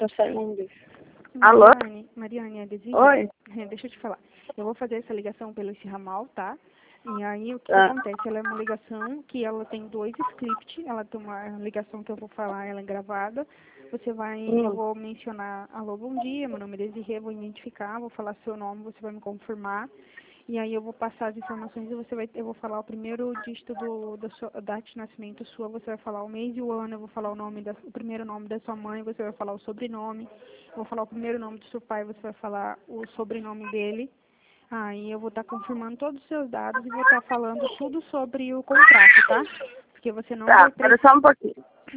Tá saindo um bicho. Alô? Mariane, é Desirê. Oi? Deixa eu te falar. Eu vou fazer essa ligação pelo esse ramal, tá? E aí o que Ah. acontece? Ela é uma ligação que ela tem 2 scripts. Ela tem uma ligação que eu vou falar, ela é gravada. Você vai, eu vou mencionar, alô, bom dia, meu nome é Desirê, vou identificar, vou falar seu nome, você vai me confirmar. E aí eu vou passar as informações e eu vou falar o primeiro dígito da sua data de nascimento sua, você vai falar o mês e o ano, eu vou falar o primeiro nome da sua mãe, você vai falar o sobrenome, eu vou falar o primeiro nome do seu pai, você vai falar o sobrenome dele. Aí eu vou estar confirmando todos os seus dados e vou estar falando tudo sobre o contrato, tá? Porque você não vai Tá, espera só um pouquinho.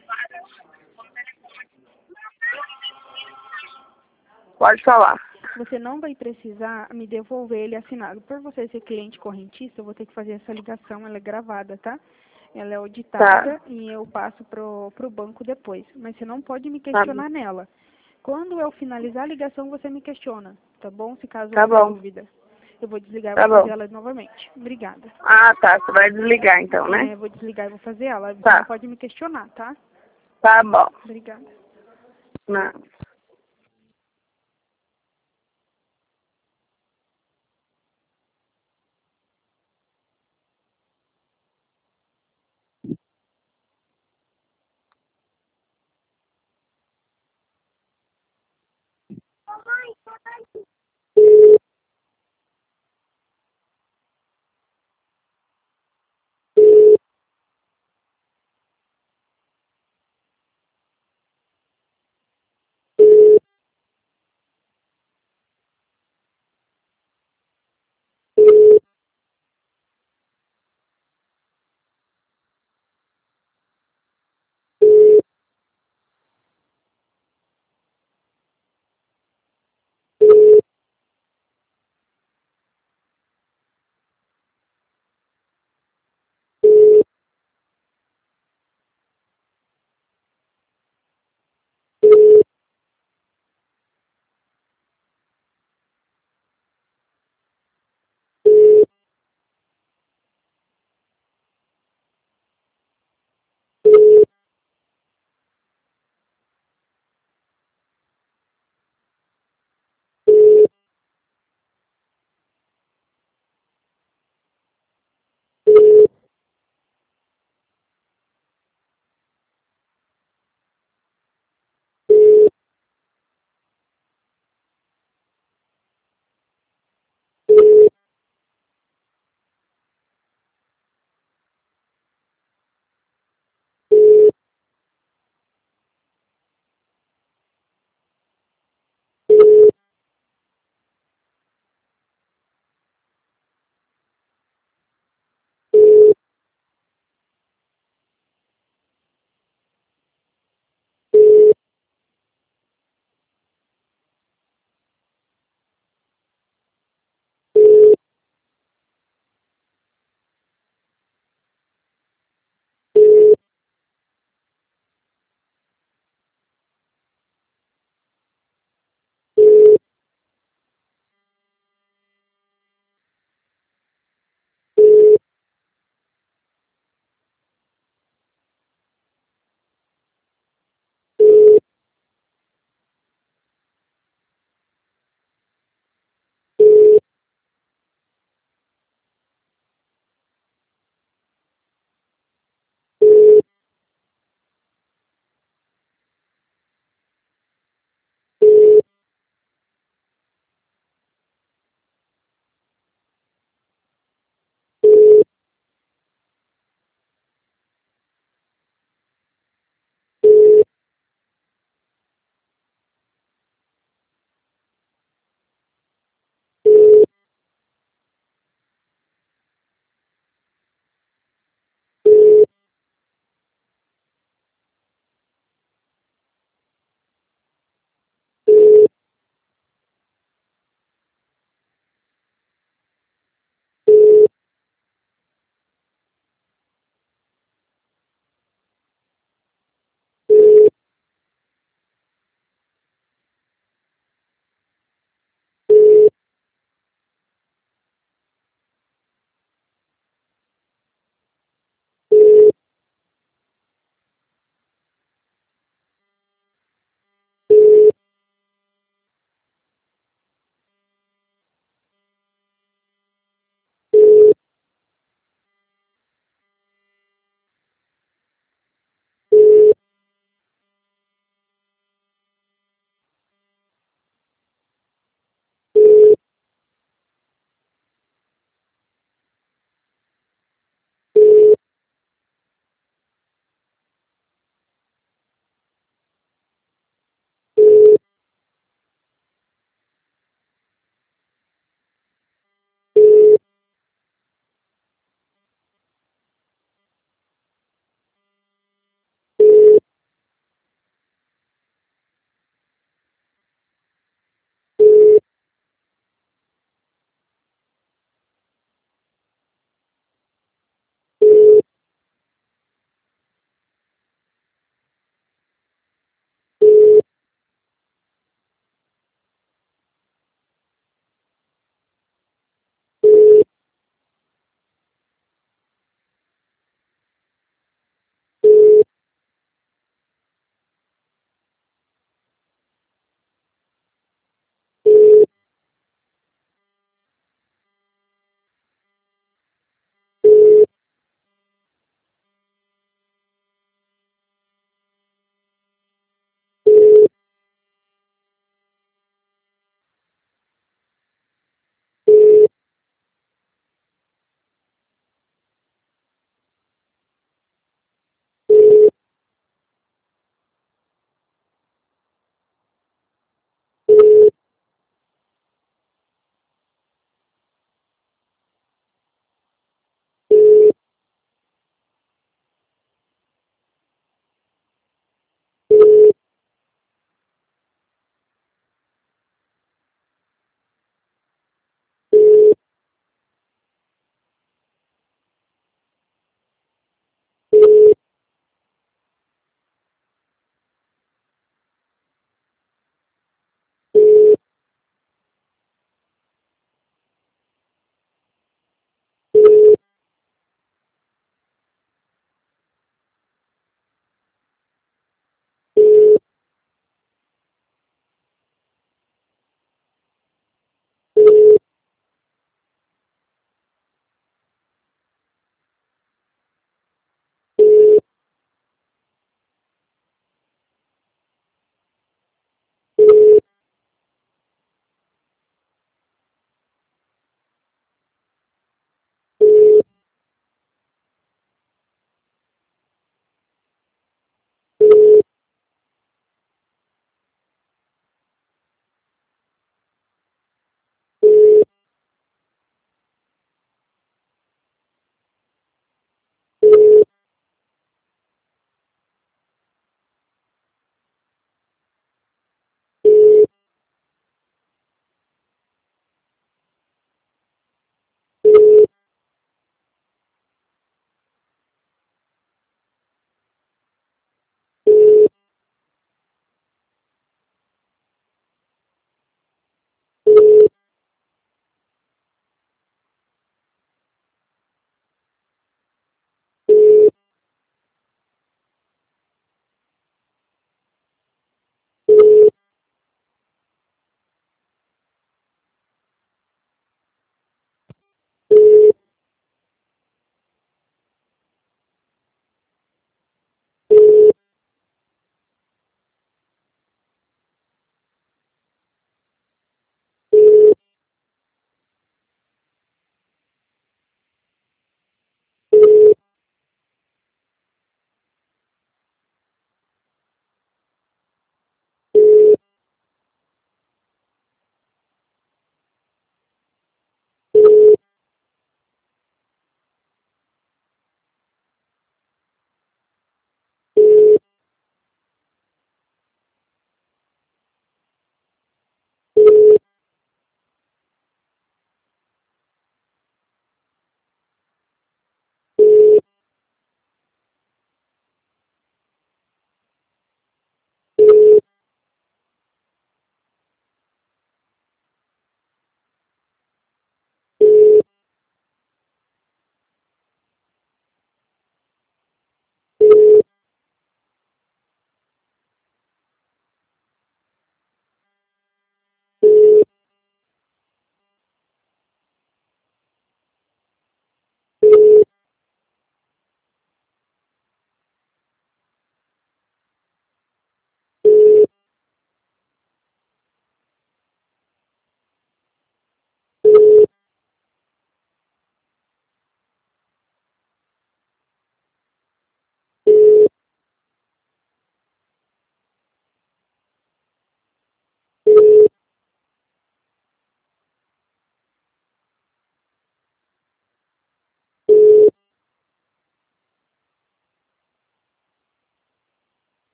Pode falar. Você não vai precisar me devolver ele assinado. Por você ser cliente correntista, eu vou ter que fazer essa ligação, ela é gravada, tá? Ela é auditada e eu passo pro banco depois. Mas você não pode me questionar nela. Quando eu finalizar a ligação, você me questiona, tá bom? Se caso houver dúvida. Eu vou desligar e vou fazer ela novamente. Obrigada. Ah, tá. Você vai desligar então, né? Vou desligar e vou fazer ela. Você Tá. não pode me questionar, tá? Tá bom. Obrigada. Não.